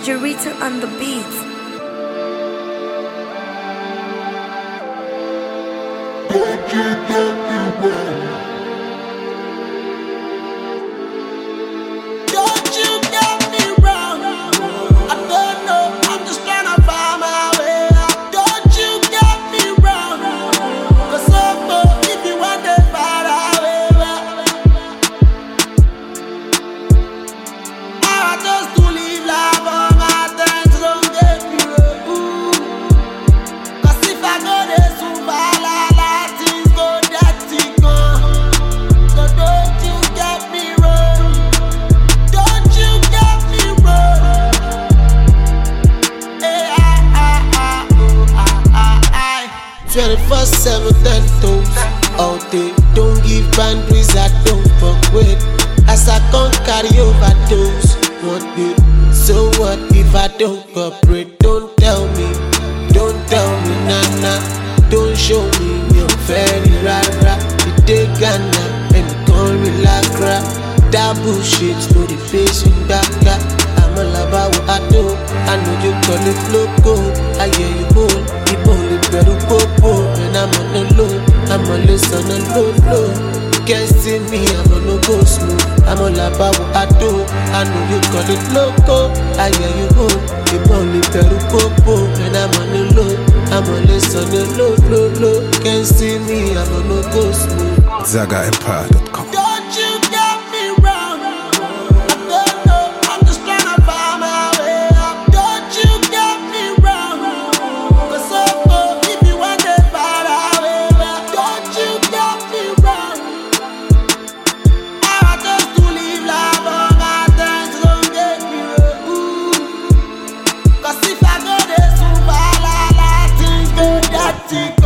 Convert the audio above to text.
DJ Rita on the beat. Don't you get me wrong. Don't you get me wrong. I don't know, I'm just trying to find my way out. Don't you get me wrong. Cause if you want to find away, I just to live life on my things, don't get me wrong. Cause if I go there survive, things go dirty, gone. So don't you get me wrong. Don't you get me wrong. Hey, 24/7 10 toes all day. Don't give boundaries, I don't fuck with. As I can't carry overdose one day. So what if I don't cooperate? Don't tell me, nah. Don't show me you're very rara. You take Ghana and you can't relax crap. That bullshit, no the face in back. I'm all about what I do. I know you call it loco. I hear you moan, you only better popo. And I'm on the low, I'm always on the low. You can't see me, I'm on no go slow. I'm all about what I do. I know you call it loco. I hear you moan, you only better popo. And I'm on the low, I'm always on the low. Can't see me, I'm on no go slow. ZagaEmpire.com. Don't you get me wrong. I don't know, I'm just trying to find my way out. Don't you get me wrong. Cause if you want to find away, don't you get me wrong. I just to live life on my things, don't get me wrong. Cause if I go there survive, things go dirty.